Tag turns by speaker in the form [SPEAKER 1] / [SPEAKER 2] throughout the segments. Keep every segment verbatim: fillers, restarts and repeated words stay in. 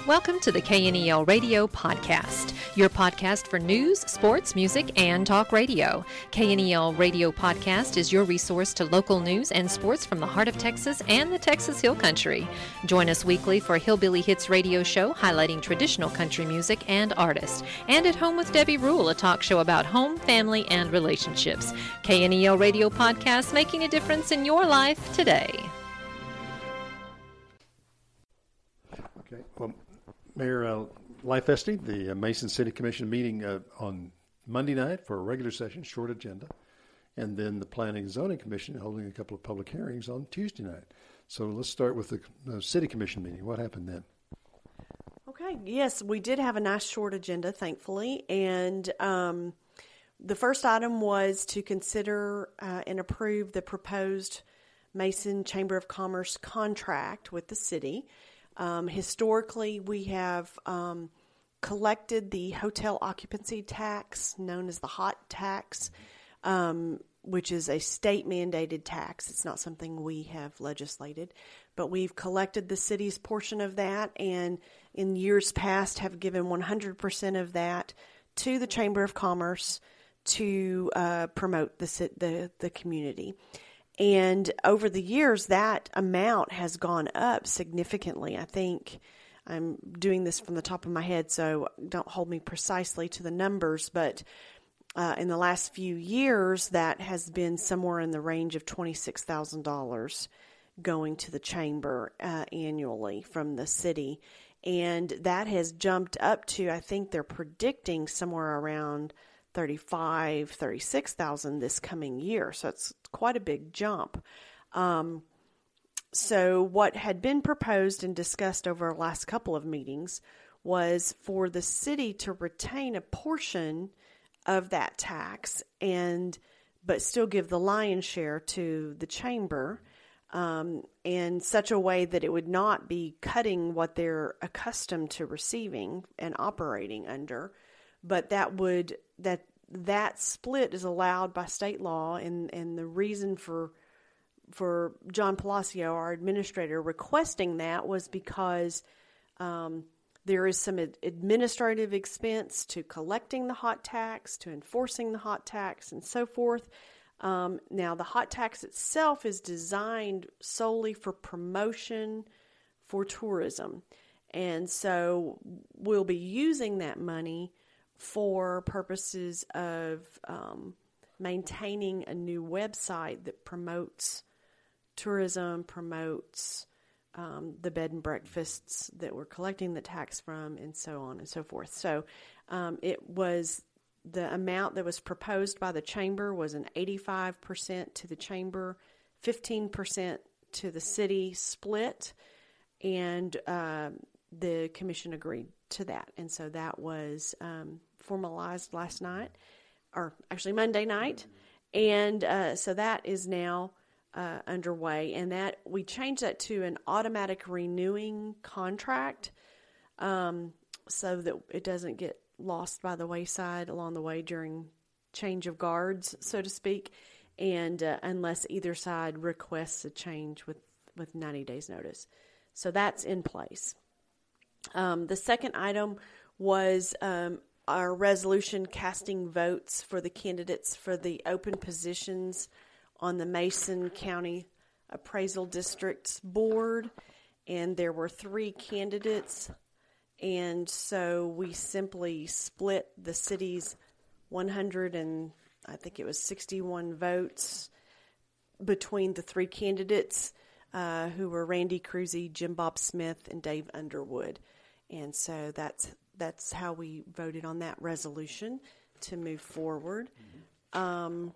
[SPEAKER 1] Welcome to the K N E L Radio Podcast, your podcast for news, sports, music, and talk radio. K N E L Radio Podcast is your resource to local news and sports from the heart of Texas and the Texas Hill Country. Join us weekly for a Hillbilly Hits radio show highlighting traditional country music and artists. And At Home with Debbie Rule, a talk show about home, family, and relationships. K N E L Radio Podcast, making a difference in your life today.
[SPEAKER 2] Okay, well, Mayor uh, Lifeste, the uh, Mason City Commission meeting uh, on Monday night for a regular session, short agenda, and then the Planning and Zoning Commission holding a couple of public hearings on Tuesday night. So let's start with the uh, City Commission meeting. What happened then?
[SPEAKER 3] Okay, yes, we did have a nice short agenda, thankfully, and um, the first item was to consider uh, and approve the proposed Mason Chamber of Commerce contract with the city. Um, historically, we have um, collected the hotel occupancy tax, known as the hot tax, um, which is a state-mandated tax. It's not something we have legislated, but we've collected the city's portion of that, and in years past have given one hundred percent of that to the Chamber of Commerce to uh, promote the, the the community. And over the years, that amount has gone up significantly. I think I'm doing this from the top of my head, so don't hold me precisely to the numbers, but uh, in the last few years, that has been somewhere in the range of twenty-six thousand dollars going to the chamber uh, annually from the city. And that has jumped up to, I think they're predicting somewhere around thirty-five, thirty-six thousand this coming year. So it's quite a big jump. Um, so what had been proposed and discussed over the last couple of meetings was for the city to retain a portion of that tax and but still give the lion's share to the chamber um, in such a way that it would not be cutting what they're accustomed to receiving and operating under, but that would that that split is allowed by state law, and, and the reason for for John Palacio, our administrator, requesting that was because um, there is some ad- administrative expense to collecting the hot tax, to enforcing the hot tax, and so forth. Um, now, the hot tax itself is designed solely for promotion for tourism, and so we'll be using that money for purposes of um, maintaining a new website that promotes tourism, promotes um, the bed and breakfasts that we're collecting the tax from, and so on and so forth. So um, it was the amount that was proposed by the chamber was an eighty-five percent to the chamber, fifteen percent to the city split, and uh, the commission agreed to that. And so that was um, formalized last night, or actually Monday night. And uh, so that is now uh, underway. And that we changed that to an automatic renewing contract um, so that it doesn't get lost by the wayside along the way during change of guards, so to speak, and uh, unless either side requests a change with, with ninety days notice. So that's in place. Um, the second item was um, our resolution casting votes for the candidates for the open positions on the Mason County Appraisal District's board, and there were three candidates, and so we simply split the city's one hundred and I think it was sixty-one votes between the three candidates uh, who were Randy Cruzy, Jim Bob Smith, and Dave Underwood. And so that's that's how we voted on that resolution to move forward. Mm-hmm. Um,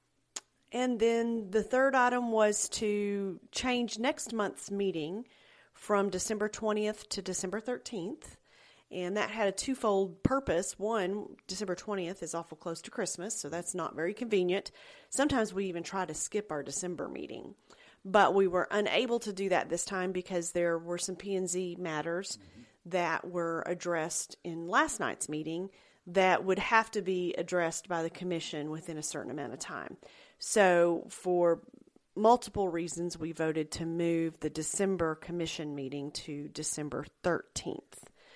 [SPEAKER 3] and then the third item was to change next month's meeting from December twentieth to December thirteenth. And that had a twofold purpose. One, December twentieth is awful close to Christmas, so that's not very convenient. Sometimes we even try to skip our December meeting. But we were unable to do that this time because there were some P and Z matters mm-hmm. that were addressed in last night's meeting that would have to be addressed by the commission within a certain amount of time. So for multiple reasons, we voted to move the December commission meeting to December thirteenth.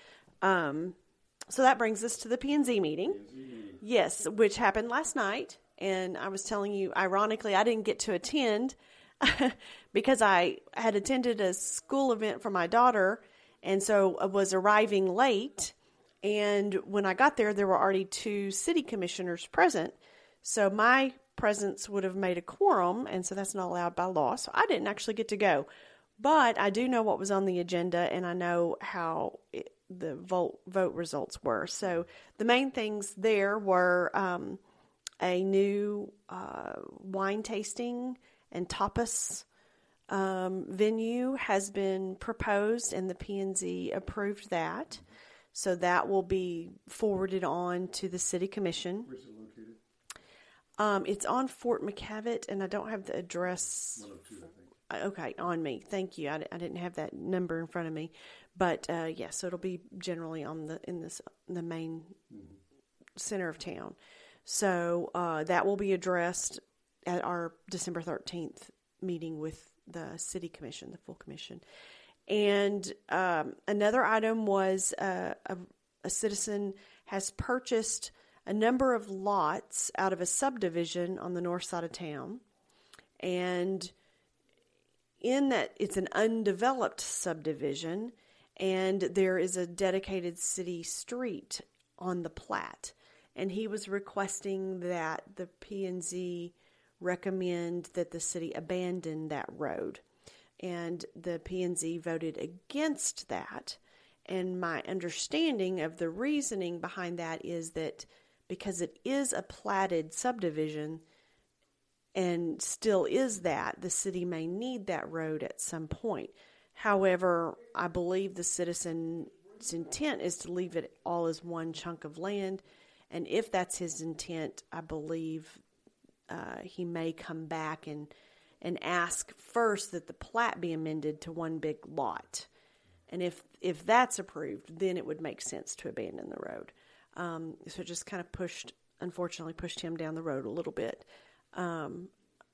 [SPEAKER 3] Um, so that brings us to the P and Z meeting. Yes, which happened last night. And I was telling you, ironically, I didn't get to attend because I had attended a school event for my daughter, and so I was arriving late. And when I got there, there were already two city commissioners present. So my presence would have made a quorum, and so that's not allowed by law. So I didn't actually get to go. But I do know what was on the agenda, and I know how it, the vote, vote results were. So the main things there were um, a new uh, wine tasting and tapas um, venue has been proposed, and the P and Z approved that. So that will be forwarded on to the City Commission.
[SPEAKER 2] Where's it located?
[SPEAKER 3] Um, it's on Fort McCavitt, and I don't have the address.
[SPEAKER 2] one oh two, I think.
[SPEAKER 3] Okay, on me. Thank you. I, I didn't have that number in front of me, but uh, yes, yeah, so it'll be generally on the in this the main mm-hmm. center of town. So uh, that will be addressed at our December thirteenth meeting with the City Commission, the full commission. And um, another item was uh, a, a citizen has purchased a number of lots out of a subdivision on the north side of town. And in that, it's an undeveloped subdivision, and there is a dedicated city street on the plat. And he was requesting that the P and Z recommend that the city abandon that road. And the P and Z voted against that. And my understanding of the reasoning behind that is that because it is a platted subdivision and still is that, the city may need that road at some point. However, I believe the citizen's intent is to leave it all as one chunk of land. And if that's his intent, I believe uh, he may come back and and ask first that the plat be amended to one big lot. And if if that's approved, then it would make sense to abandon the road. Um, so it just kind of pushed, unfortunately, pushed him down the road a little bit. Um,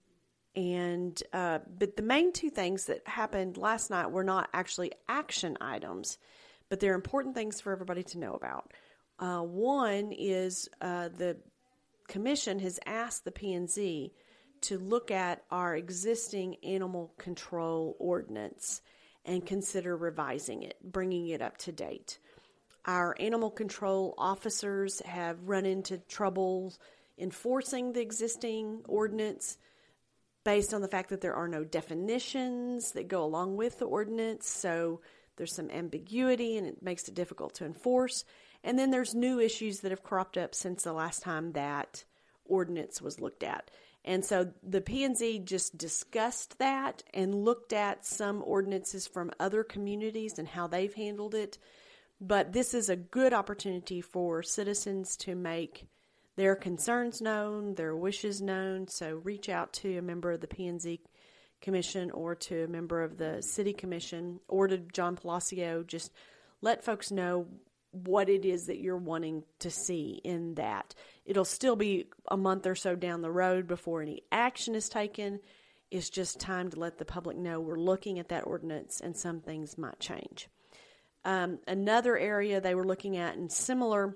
[SPEAKER 3] and uh, but the main two things that happened last night were not actually action items, but they're important things for everybody to know about. Uh, one is uh, the commission has asked the P and Z to look at our existing animal control ordinance and consider revising it, bringing it up to date. Our animal control officers have run into trouble enforcing the existing ordinance based on the fact that there are no definitions that go along with the ordinance, so there's some ambiguity and it makes it difficult to enforce. And then there's new issues that have cropped up since the last time that ordinance was looked at. And so the P and Z just discussed that and looked at some ordinances from other communities and how they've handled it. But this is a good opportunity for citizens to make their concerns known, their wishes known. So reach out to a member of the P and Z Commission or to a member of the City Commission or to John Palacio. Just let folks know what it is that you're wanting to see in that. It'll still be a month or so down the road before any action is taken. It's just time to let the public know we're looking at that ordinance and some things might change. Um, another area they were looking at in similar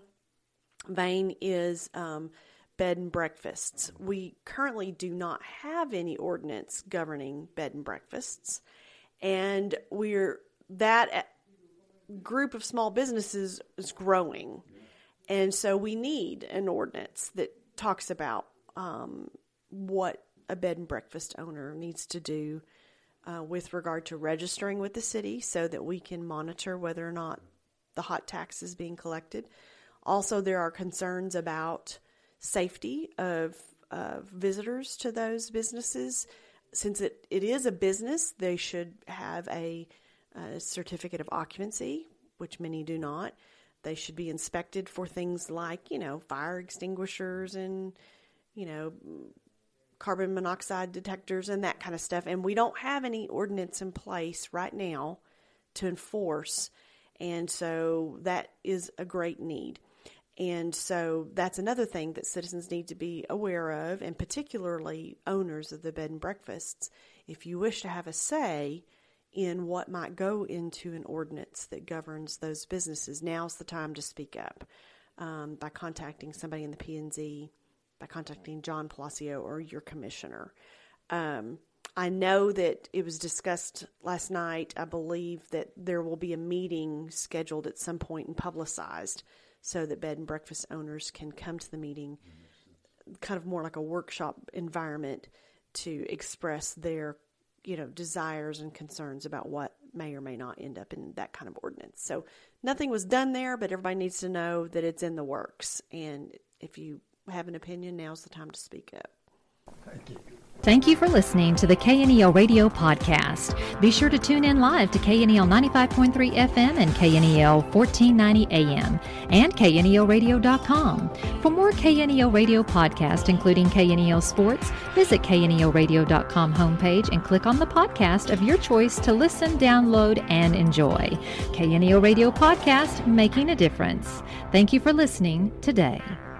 [SPEAKER 3] vein is um, bed and breakfasts. We currently do not have any ordinance governing bed and breakfasts, and we're that group of small businesses is growing, and so we need an ordinance that talks about um, what a bed and breakfast owner needs to do uh, with regard to registering with the city so that we can monitor whether or not the hot tax is being collected. Also, there are concerns about safety of uh, visitors to those businesses. Since it, it is a business, they should have a a certificate of occupancy, which many do not. They should be inspected for things like, you know, fire extinguishers and, you know, carbon monoxide detectors and that kind of stuff. And we don't have any ordinance in place right now to enforce. And so that is a great need. And so that's another thing that citizens need to be aware of, and particularly owners of the bed and breakfasts. If you wish to have a say in what might go into an ordinance that governs those businesses, now's the time to speak up um, by contacting somebody in the P and Z, by contacting John Palacio or your commissioner. Um, I know that it was discussed last night. I believe that there will be a meeting scheduled at some point and publicized so that bed and breakfast owners can come to the meeting, kind of more like a workshop environment, to express their, you know, desires and concerns about what may or may not end up in that kind of ordinance. So nothing was done there, but everybody needs to know that it's in the works. And if you have an opinion, now's the time to speak up.
[SPEAKER 2] Thank you.
[SPEAKER 1] Thank you for listening to the K N E L Radio Podcast. Be sure to tune in live to K N E L ninety-five point three F M and K N E L fourteen ninety A M and K N E L radio dot com. For more K N E L Radio Podcast, including K N E L Sports, visit K N E L radio dot com homepage and click on the podcast of your choice to listen, download, and enjoy. K N E L Radio Podcast, making a difference. Thank you for listening today.